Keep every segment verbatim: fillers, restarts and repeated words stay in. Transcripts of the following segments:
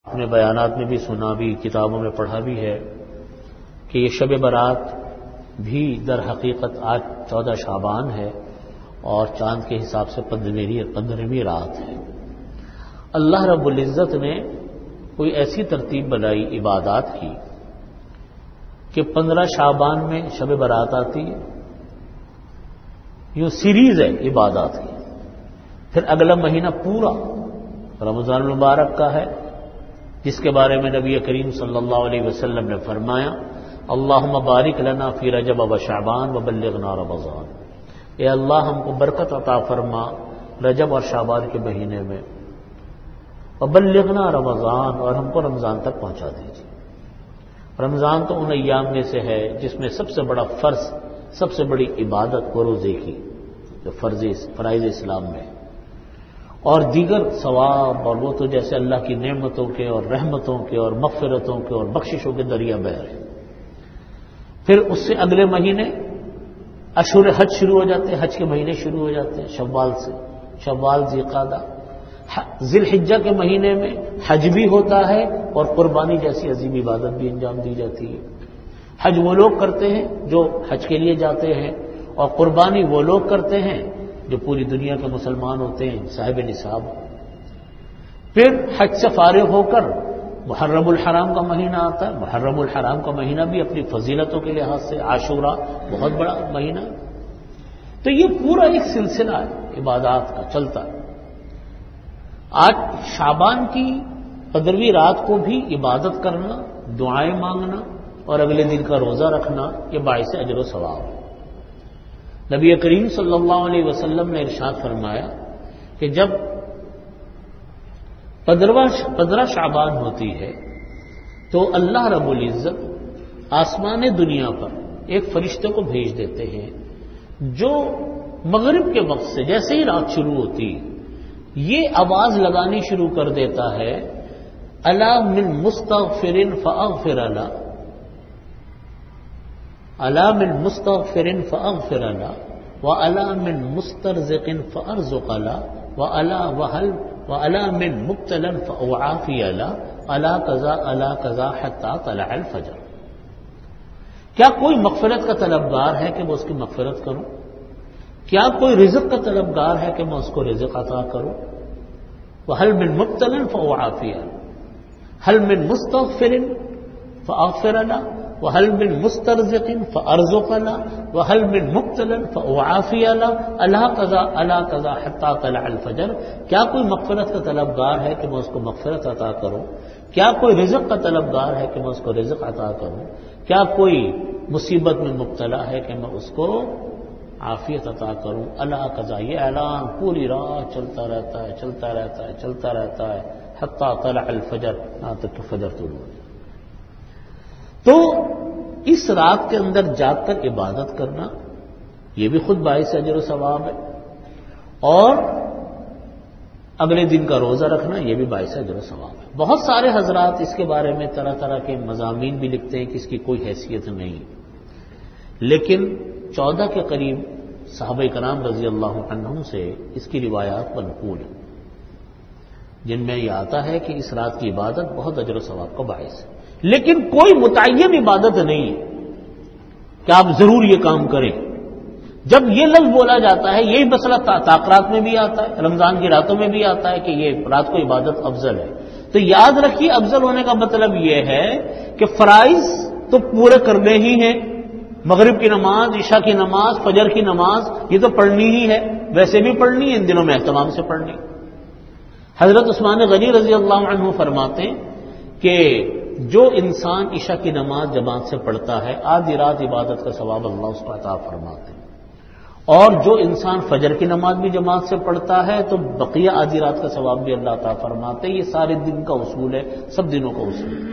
اپنے بیانات میں بھی سنا بھی، کتابوں میں پڑھا بھی ہے کہ یہ شب برات بھی در حقیقت آج چودہ شعبان ہے اور چاند کے حساب سے پندرہویں رات ہے۔ اللہ رب العزت نے کوئی ایسی ترتیب بنائی عبادات کی کہ پندرہ شعبان میں شب برات آتی ہے، یوں سیریز ہے عبادات کی۔ پھر اگلا مہینہ پورا رمضان المبارک کا ہے، جس کے بارے میں نبی کریم صلی اللہ علیہ وسلم نے فرمایا اللہم بارک لنا فی رجب و شعبان وبلغنا رمضان، اے اللہ ہم کو برکت عطا فرما رجب اور شعبان کے مہینے میں، وبلغنا رمضان، اور ہم کو رمضان تک پہنچا دیجیے۔ رمضان تو ان ایام میں سے ہے جس میں سب سے بڑا فرض، سب سے بڑی عبادت وہ روزے کی جو فرض فرائض اسلام میں، اور دیگر ثواب اور وہ تو جیسے اللہ کی نعمتوں کے اور رحمتوں کے اور مغفرتوں کے اور بخششوں کے دریا بہ رہے ہیں۔ پھر اس سے اگلے مہینے اشہر حج شروع ہو جاتے ہیں، حج کے مہینے شروع ہو جاتے ہیں شوال سے، شوال ذی القعدہ، ذی الحجہ کے مہینے میں حج بھی ہوتا ہے اور قربانی جیسی عظیم عبادت بھی انجام دی جاتی ہے۔ حج وہ لوگ کرتے ہیں جو حج کے لیے جاتے ہیں، اور قربانی وہ لوگ کرتے ہیں جو پوری دنیا کے مسلمان ہوتے ہیں، صاحب نصاب۔ پھر حج سے فارغ ہو کر محرم الحرام کا مہینہ آتا ہے۔ محرم الحرام کا مہینہ بھی اپنی فضیلتوں کے لحاظ سے، عاشوراء بہت بڑا مہینہ، تو یہ پورا ایک سلسلہ ہے عبادات کا چلتا ہے۔ آج شعبان کی پندرہویں رات کو بھی عبادت کرنا، دعائیں مانگنا اور اگلے دن کا روزہ رکھنا، یہ باعث اجر و ثواب ہے۔ نبی کریم صلی اللہ علیہ وسلم نے ارشاد فرمایا کہ جب پندرہ شعبان ہوتی ہے تو اللہ رب العزت آسمان دنیا پر ایک فرشتے کو بھیج دیتے ہیں جو مغرب کے وقت سے جیسے ہی رات شروع ہوتی یہ آواز لگانی شروع کر دیتا ہے الا من مستغفر فاغفر له، الا من مستغفر فاغفر له، والا من مسترزق فارزق له، والا وهل والا من مبتلا فاعافي له، الا كذا الا كذا حتى طلع الفجر۔ کیا کوئی مغفرت کا طلبگار ہے کہ میں اس کی مغفرت کروں؟ کیا کوئی رزق کا طلبگار ہے کہ میں اس کو رزق عطا کروں؟ وهل من مبتلا فاعافي له، هل من مستغفر فاغفر له، وهل من مسترزق فارزق له، وهل من مبتلا فاعافي له، الا كذا الا كذا حتى طلع الفجر۔ کیا کوئی مغفرت کا طلبگار ہے کہ میں اس کو مغفرت عطا کروں؟ کیا کوئی رزق کا طلبگار ہے کہ میں اس کو رزق عطا کروں؟ کیا کوئی مصیبت میں مبتلا ہے کہ میں اس کو عافیت عطا کروں؟ اللہ قضا، یہ اعلان پوری رات چلتا رہتا ہے چلتا رہتا ہے چلتا رہتا ہے حتی طلع الفجر، یہاں تک کہ فجر طلوع ہو جائے۔ تو اس رات کے اندر جاگ کر عبادت کرنا یہ بھی خود باعث اجر و ثواب ہے، اور اگلے دن کا روزہ رکھنا یہ بھی باعث اجر و ثواب ہے۔ بہت سارے حضرات اس کے بارے میں طرح طرح کے مضامین بھی لکھتے ہیں کہ اس کی کوئی حیثیت نہیں، لیکن چودہ کے قریب صحابہ کرام رضی اللہ عنہم سے اس کی روایات منقول ہیں جن میں یہ آتا ہے کہ اس رات کی عبادت بہت اجر و ثواب کا باعث ہے، لیکن کوئی متعین عبادت نہیں ہے کہ آپ ضرور یہ کام کریں۔ جب یہ لفظ بولا جاتا ہے، یہی مسئلہ تاقرات میں بھی آتا ہے، رمضان کی راتوں میں بھی آتا ہے کہ یہ رات کو عبادت افضل ہے، تو یاد رکھیے افضل ہونے کا مطلب یہ ہے کہ فرائض تو پورے کرنے ہی ہیں، مغرب کی نماز، عشاء کی نماز، فجر کی نماز یہ تو پڑھنی ہی ہے، ویسے بھی پڑھنی ہے، ان دنوں میں اہتمام سے پڑھنی۔ حضرت عثمان غنی رضی اللہ عنہ فرماتے ہیں کہ جو انسان عشاء کی نماز جماعت سے پڑھتا ہے آدھی رات عبادت کا ثواب اللہ اس کو عطا فرماتے ہیں، اور جو انسان فجر کی نماز بھی جماعت سے پڑھتا ہے تو بقیہ آدھی رات کا ثواب بھی اللہ عطا فرماتے ہیں۔ یہ سارے دن کا اصول ہے، سب دنوں کا اصول ہے،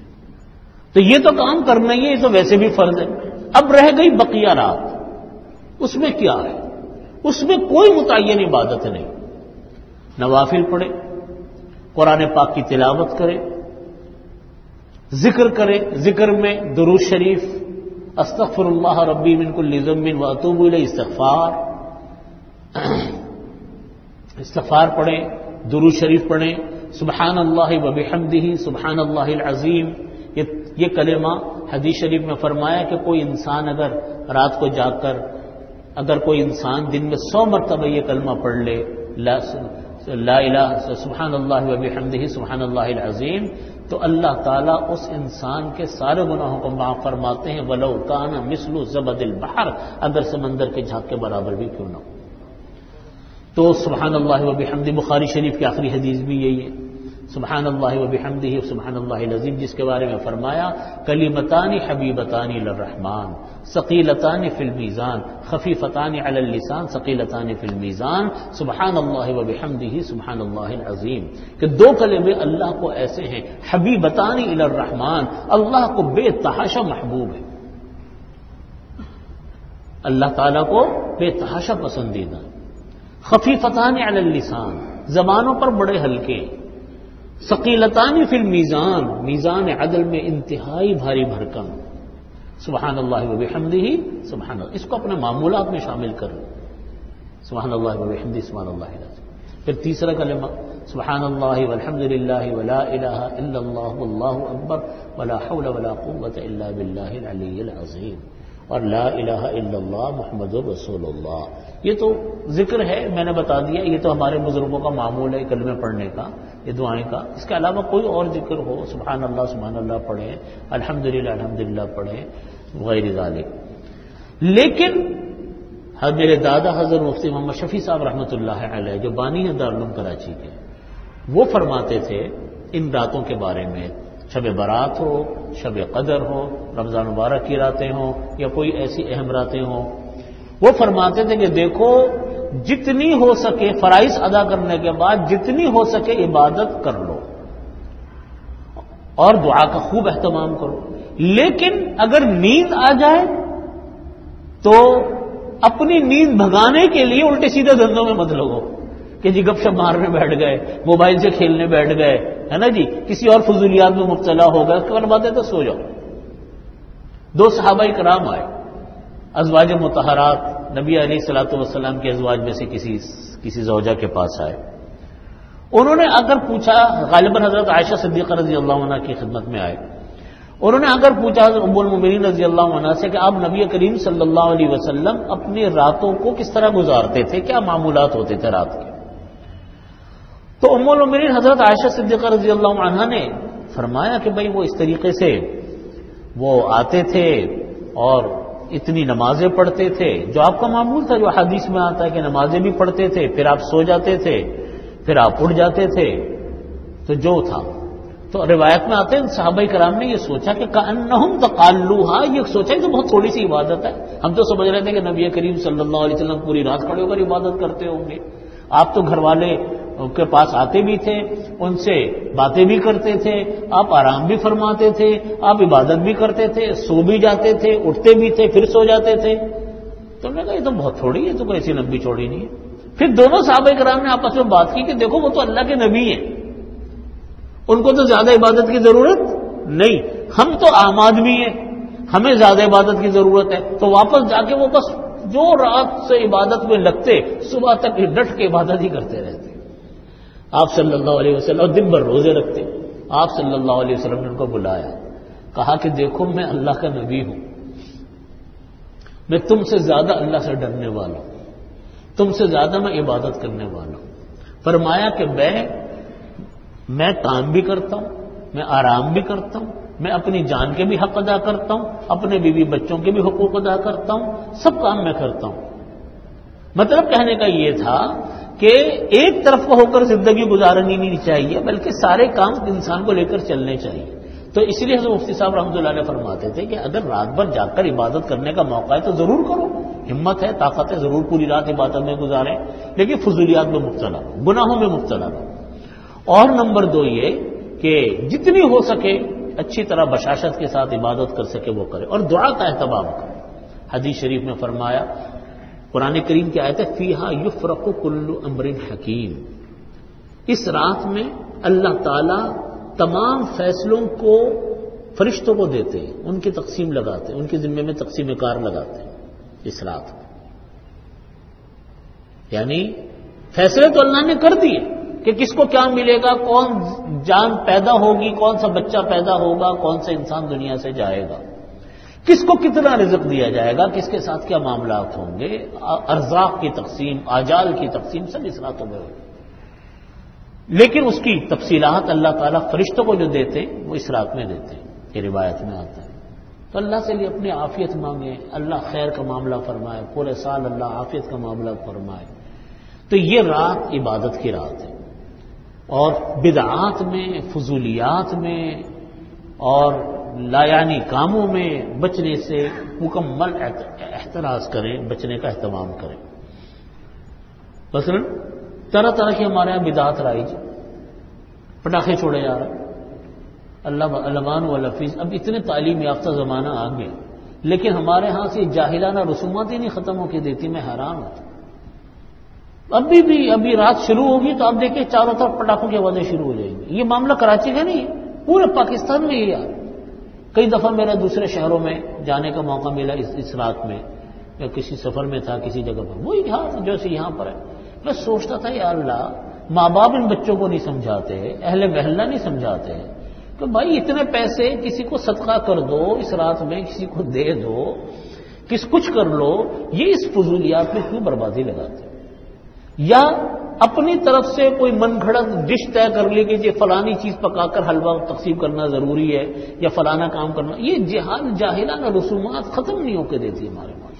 تو یہ تو کام کرنا ہی ہے، یہ تو ویسے بھی فرض ہے۔ اب رہ گئی بقیہ رات، اس میں کیا ہے؟ اس میں کوئی متعین عبادت نہیں، نوافل پڑھے، قرآن پاک کی تلاوت کرے، ذکر کرے، ذکر میں درود شریف، استغفر اللہ ربی من کل ذنب واتوب الیہ، استغفار استغفار پڑھیں، درود شریف پڑھیں، سبحان اللہ و بحمدہ سبحان اللہ العظیم، یہ یہ کلمہ حدیث شریف میں فرمایا کہ کوئی انسان اگر رات کو جاگ کر اگر کوئی انسان دن میں سو مرتبہ یہ کلمہ پڑھ لے لا لا الہ سبحان اللہ و بحمدہ سبحان اللہ العظیم، تو اللہ تعالیٰ اس انسان کے سارے گناہوں کو معاف فرماتے ہیں، ولو کان مثل زبد البحر، اگر سمندر کے جھاگ کے برابر بھی کیوں نہ ہو۔ تو سبحان اللہ و بحمدہ بخاری شریف کی آخری حدیث بھی یہی ہے، سبحان اللہ و بحمدہ سبحان اللہ العظیم، جس کے بارے میں فرمایا کلمتان حبیبتان للرحمن ثقیلتان فی المیزان خفیفتان علی اللسان ثقیلتان فی المیزان سبحان اللہ و بحمدہ سبحان اللہ العظیم، کہ دو کلمے اللہ کو ایسے ہیں حبیبتان الی الرحمن، اللہ کو بے تحاشا محبوب ہے، اللہ تعالیٰ کو بے تحاشا پسندیدہ، خفیفتان علی اللسان، زبانوں پر بڑے ہلکے، ثقیلتان فی المیزان، میزان عدل میں انتہائی بھاری بھرکم، سبحان اللہ و بحمدہ سبحان اللہ، اس کو اپنے معمولات میں شامل کر لیں، سبحان اللہ و بحمدہ سبحان اللہ العظیم۔ پھر تیسرا کلمہ سبحان اللہ والحمد للہ ولا الہ الا اللہ واللہ اکبر ولا حول ولا قوۃ الا باللہ العلی العظیم، اور لا الہ الا اللہ محمد رسول اللہ۔ یہ تو ذکر ہے، میں نے بتا دیا، یہ تو ہمارے بزرگوں کا معمول ہے کلمے پڑھنے کا، یہ دعائیں کا۔ اس کے علاوہ کوئی اور ذکر ہو، سبحان اللہ سبحان اللہ پڑھیں، الحمدللہ الحمدللہ پڑھیں، غیر ذالک۔ لیکن میرے دادا حضرت مفتی محمد شفیع صاحب رحمۃ اللہ علیہ، جو بانی ہیں دارالعلوم کراچی کے، وہ فرماتے تھے ان راتوں کے بارے میں، شب برات ہو، شب قدر ہو، رمضان مبارک کی راتیں ہوں یا کوئی ایسی اہم راتیں ہوں، وہ فرماتے تھے کہ دیکھو جتنی ہو سکے فرائض ادا کرنے کے بعد جتنی ہو سکے عبادت کر لو اور دعا کا خوب اہتمام کرو، لیکن اگر نیند آ جائے تو اپنی نیند بھگانے کے لیے الٹے سیدھے دھندوں میں مت لگو کہ جی گپ شپ مارنے بیٹھ گئے، موبائل سے کھیلنے بیٹھ گئے، ہے نا جی، کسی اور فضولیات میں مبتلا ہو گئے، اس کے بعد بات ہے تو سو جاؤ۔ دو صحابہ کرام آئے، ازواج مطہرات، نبی علیہ الصلوۃ والسلام کے ازواج میں سے کسی کسی زوجہ کے پاس آئے، انہوں نے اگر پوچھا، غالباً حضرت عائشہ صدیقہ رضی اللہ عنہ کی خدمت میں آئے، انہوں نے اگر پوچھا حضرت ام المؤمنین رضی اللہ عنہ سے کہ آپ نبی کریم صلی اللہ علیہ وسلم اپنی راتوں کو کس طرح گزارتے تھے، کیا معمولات ہوتے تھے رات کے، تو ام المؤمنین حضرت عائشہ صدیقہ رضی اللہ عنہ نے فرمایا کہ بھائی وہ اس طریقے سے وہ آتے تھے اور اتنی نمازیں پڑھتے تھے، جو آپ کا معمول تھا، جو حدیث میں آتا ہے کہ نمازیں بھی پڑھتے تھے، پھر آپ سو جاتے تھے، پھر آپ اٹھ جاتے تھے، تو جو تھا۔ تو روایت میں آتے ہیں صحابہ کرام نے یہ سوچا کہ کأنہم تقالوہا، یہ سوچا کہ بہت تھوڑی سی عبادت ہے، ہم تو سمجھ رہے تھے کہ نبی کریم صلی اللہ علیہ وسلم پوری رات کھڑے ہو کر عبادت کرتے ہوں گے، آپ تو گھر والے کے پاس آتے بھی تھے، ان سے باتیں بھی کرتے تھے، آپ آرام بھی فرماتے تھے، آپ عبادت بھی کرتے تھے، سو بھی جاتے تھے، اٹھتے بھی تھے، پھر سو جاتے تھے۔ تو انہوں نے کہا یہ تو بہت تھوڑی ہے، تو کوئی ایسی لمبی چوڑی نہیں ہے۔ پھر دونوں صحابہ کرام نے آپس میں بات کی کہ دیکھو وہ تو اللہ کے نبی ہیں، ان کو تو زیادہ عبادت کی ضرورت نہیں، ہم تو عام آدمی ہیں، ہمیں زیادہ عبادت کی ضرورت ہے، تو واپس جا کے وہ بس جو رات سے عبادت میں لگتے صبح تک ڈٹ کے عبادت ہی کرتے رہتے۔ آپ صلی اللہ علیہ وسلم اور دن بھر روزے رکھتے، آپ صلی اللہ علیہ وسلم نے ان کو بلایا، کہا کہ دیکھو میں اللہ کا نبی ہوں، میں تم سے زیادہ اللہ سے ڈرنے والا ہوں، تم سے زیادہ میں عبادت کرنے والا ہوں۔ فرمایا کہ میں میں کام بھی کرتا ہوں، میں آرام بھی کرتا ہوں، میں اپنی جان کے بھی حق ادا کرتا ہوں، اپنے بیوی بچوں کے بھی حقوق ادا کرتا ہوں، سب کام میں کرتا ہوں۔ مطلب کہنے کا یہ تھا کہ ایک طرف کو ہو کر زندگی گزارنی نہیں چاہیے، بلکہ سارے کام انسان کو لے کر چلنے چاہیے۔ تو اس لیے حضرت مفتی صاحب رحمۃ اللہ علیہ فرماتے تھے کہ اگر رات بھر جا کر عبادت کرنے کا موقع ہے تو ضرور کرو، ہمت ہے، طاقت ہے، ضرور پوری رات عبادت میں گزاریں، لیکن فضولیات میں مبتلا ہو، گناہوں میں مبتلا ہو۔ اور نمبر دو یہ کہ جتنی ہو سکے اچھی طرح بشاشت کے ساتھ عبادت کر سکے وہ کرے، اور دعا کا اہتمام کرے۔ حدیث شریف میں فرمایا، قرآن کریم کی آیت ہے فیہا یفرق کل امر حکیم، اس رات میں اللہ تعالی تمام فیصلوں کو فرشتوں کو دیتے ہیں، ان کی تقسیم لگاتے ہیں، ان کے ذمے میں تقسیم کار لگاتے ہیں اس رات میں۔ یعنی فیصلے تو اللہ نے کر دیے کہ کس کو کیا ملے گا، کون جان پیدا ہوگی، کون سا بچہ پیدا ہوگا، کون سا انسان دنیا سے جائے گا، کس کو کتنا رزق دیا جائے گا، کس کے ساتھ کیا معاملات ہوں گے، ارزاق کی تقسیم، آجال کی تقسیم، سب اس راتوں میں ہوگی. لیکن اس کی تفصیلات اللہ تعالیٰ فرشتوں کو جو دیتے وہ اس رات میں دیتے ہیں، یہ روایت میں آتا ہے. تو اللہ سے لیے اپنی عافیت مانگیں، اللہ خیر کا معاملہ فرمائے، پورے سال اللہ عافیت کا معاملہ فرمائے. تو یہ رات عبادت کی رات ہے، اور بدعات میں، فضولیات میں اور لایانی کاموں میں بچنے سے مکمل احتراز کریں، بچنے کا اہتمام کریں. مثلا طرح طرح کی ہمارے یہاں بدعات رائج، پٹاخے چھوڑے جا رہے ہیں، اللہ علمان و لفیظ. اب اتنے تعلیم یافتہ زمانہ آ گیا، لیکن ہمارے ہاں سے جاہلانہ رسومات ہی نہیں ختم ہو کے دیتی. میں حیران ہوں. ابھی بھی ابھی رات شروع ہوگی تو آپ دیکھیں چاروں طرف پٹاخوں کی آوازیں شروع ہو جائیں گی. یہ معاملہ کراچی کا نہیں ہے، پورے پاکستان میں یہ یار. کئی دفعہ میرا دوسرے شہروں میں جانے کا موقع ملا اس, اس رات میں، میں کسی سفر میں تھا کسی جگہ پر، وہی حال جیسے یہاں پر ہے. میں سوچتا تھا یا اللہ، ماں باپ ان بچوں کو نہیں سمجھاتے، اہل محلہ نہیں سمجھاتے کہ بھائی اتنے پیسے کسی کو صدقہ کر دو اس رات میں، کسی کو دے دو، کس کچھ کر لو. یہ اس فضولیات میں کیوں بربادی لگاتے؟ یا اپنی طرف سے کوئی من گھڑت ڈش طے کر لی کہ یہ فلانی چیز پکا کر حلوہ تقسیم کرنا ضروری ہے یا فلانا کام کرنا. یہ جہال جاہلانہ رسومات ختم نہیں ہو کے دیتی ہمارے معاشرے.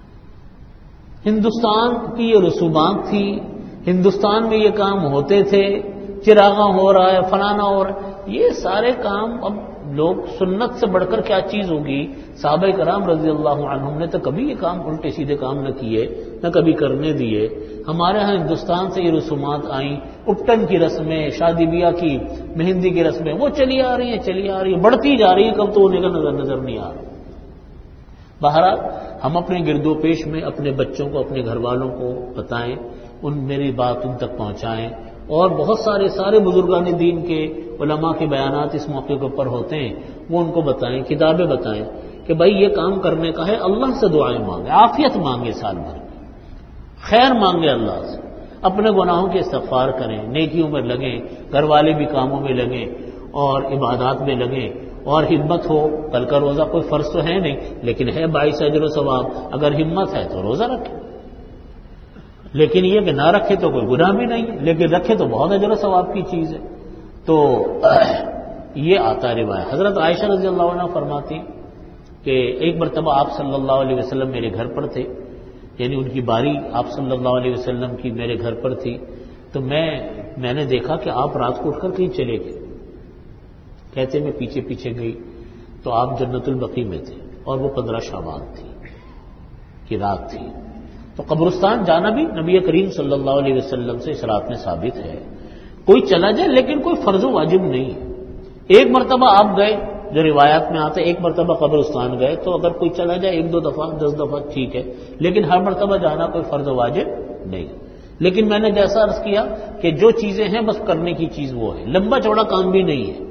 ہندوستان کی یہ رسومات تھی، ہندوستان میں یہ کام ہوتے تھے، چراغاں ہو رہا ہے، فلانا ہو رہا ہے. یہ سارے کام اب لوگ، سنت سے بڑھ کر کیا چیز ہوگی. صحابہ کرام رضی اللہ عنہم نے تو کبھی یہ کام الٹے سیدھے کام نہ کیے، نہ کبھی کرنے دیے. ہمارے ہاں ہندوستان سے یہ رسومات آئیں، اپٹن کی رسمیں، شادی بیاہ کی، مہندی کی رسمیں، وہ چلی آ رہی ہیں چلی آ رہی ہیں بڑھتی جا رہی ہیں، کب تو ہونے کا نظر نظر نہیں آ رہا. بہرحال ہم اپنے گرد و پیش میں اپنے بچوں کو، اپنے گھر والوں کو بتائیں، ان میری بات ان تک پہنچائیں. اور بہت سارے سارے بزرگان دین کے علماء کے بیانات اس موقع کے اوپر ہوتے ہیں، وہ ان کو بتائیں، کتابیں بتائیں کہ بھائی یہ کام کرنے کا ہے. اللہ سے دعائیں مانگے، عافیت مانگے، سال بھر خیر مانگے اللہ سے، اپنے گناہوں کے استغفار کریں، نیکیوں میں لگیں، گھر والے بھی کاموں میں لگیں اور عبادات میں لگیں. اور ہمت ہو، کل کا روزہ کوئی فرض تو ہے نہیں لیکن ہے باعث اجر و ثواب، اگر ہمت ہے تو روزہ رکھیں. لیکن یہ کہ نہ رکھے تو کوئی گناہ بھی نہیں، لیکن رکھے تو بہت اجر و ثواب کی چیز ہے. تو یہ آتا روایت. حضرت عائشہ رضی اللہ عنہ فرماتی کہ ایک مرتبہ آپ صلی اللہ علیہ وسلم میرے گھر پر تھے، یعنی ان کی باری آپ صلی اللہ علیہ وسلم کی میرے گھر پر تھی. تو میں میں نے دیکھا کہ آپ رات کو اٹھ کر کہیں چلے گئے. کہتے میں پیچھے پیچھے گئی تو آپ جنت البقیع میں تھے، اور وہ پندرہ شعبان تھی کی رات تھی. تو قبرستان جانا بھی نبی کریم صلی اللہ علیہ وسلم سے اس رات میں ثابت ہے. کوئی چلا جائے لیکن کوئی فرض و واجب نہیں ہے. ایک مرتبہ آپ گئے، جو روایات میں آتے ایک مرتبہ قبرستان گئے، تو اگر کوئی چلا جائے ایک دو دفعہ، دس دفعہ ٹھیک ہے، لیکن ہر مرتبہ جانا کوئی فرض و واجب نہیں. لیکن میں نے جیسا عرض کیا کہ جو چیزیں ہیں بس کرنے کی چیز وہ ہے، لمبا چوڑا کام بھی نہیں ہے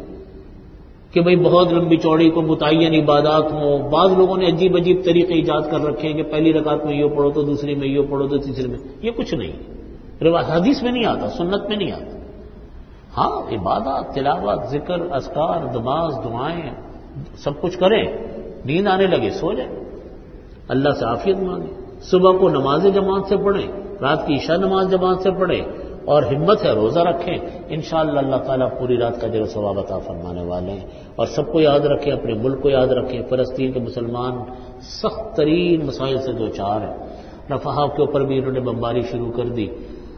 کہ بھئی بہت لمبی چوڑی کو متعین عبادات ہوں. بعض لوگوں نے عجیب عجیب طریقے ایجاد کر رکھے ہیں کہ پہلی رکعت میں یہ پڑھو تو دوسری میں یہ پڑھو تو تیسری میں، یہ کچھ نہیں. روایت حدیث میں نہیں آتا، سنت میں نہیں آتا. ہاں عبادات، تلاوت، ذکر، اذکار، نماز، دعائیں سب کچھ کریں. نیند آنے لگے سو جائیں، اللہ سے عافیت مانگیں. صبح کو نماز جماعت سے پڑھیں، رات کی عشاء نماز جماعت سے پڑھیں، اور ہمت ہے روزہ رکھیں. انشاءاللہ اللہ تعالیٰ پوری رات کا اجر و ثواب عطا فرمانے والے ہیں. اور سب کو یاد رکھیں، اپنے ملک کو یاد رکھیں. فلسطین کے مسلمان سخت ترین مسائل سے دو چار ہیں. رفح کے اوپر بھی انہوں نے بمباری شروع کر دی،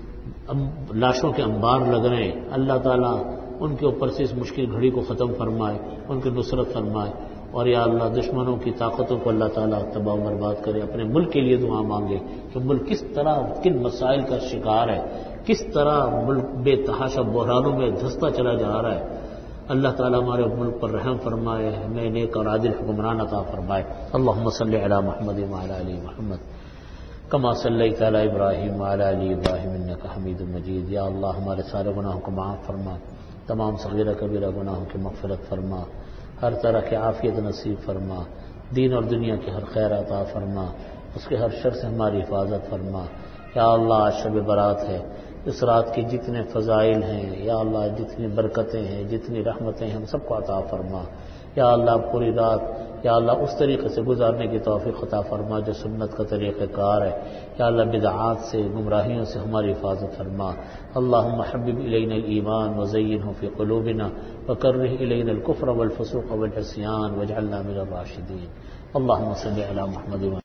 لاشوں کے انبار لگ رہے ہیں. اللہ تعالیٰ ان کے اوپر سے اس مشکل گھڑی کو ختم فرمائے، ان کی نصرت فرمائے. اور یا اللہ دشمنوں کی طاقتوں کو اللہ تعالیٰ تباہ و برباد کرے. اپنے ملک کے لیے دعا مانگے کہ ملک کس طرح کن مسائل کا شکار ہے، کس طرح ملک بے تحاشا بحرانوں میں دھستا چلا جا رہا ہے. اللہ تعالیٰ ہمارے ملک پر رحم فرمائے، ہمیں نیک اور عادل حکمران عطا فرمائے. اللہم صلی علی محمد وعلی آل محمد کما صلیت علی ابراہیم وعلی آل ابراہیم انک حمید مجید. یا اللہ ہمارے سارے گناہوں کو معاف فرما، تمام صغیرہ کبیرہ گناہوں کی مغفرت فرما، ہر طرح کی عافیت نصیب فرما، دین اور دنیا کی ہر خیر عطا فرما، اس کے ہر شر سے ہماری حفاظت فرما. یا اللہ آج شب برات ہے، اس رات کی جتنے فضائل ہیں یا اللہ، جتنی برکتیں ہیں، جتنی رحمتیں ہیں، ہم سب کو عطا فرما یا اللہ۔ پوری رات یا اللہ اس طریقے سے گزارنے کی توفیق عطا فرما جو سنت کا طریقہ کار ہے یا اللہ۔ بدعات سے، گمراہیوں سے ہماری حفاظت فرما۔ اللہم حبب الینا الایمان وزینہ فی قلوبنا وکرہ الینا الکفر والفسوق والعصیان واجعلنا من الراشدین۔ اللہم صل علی محمد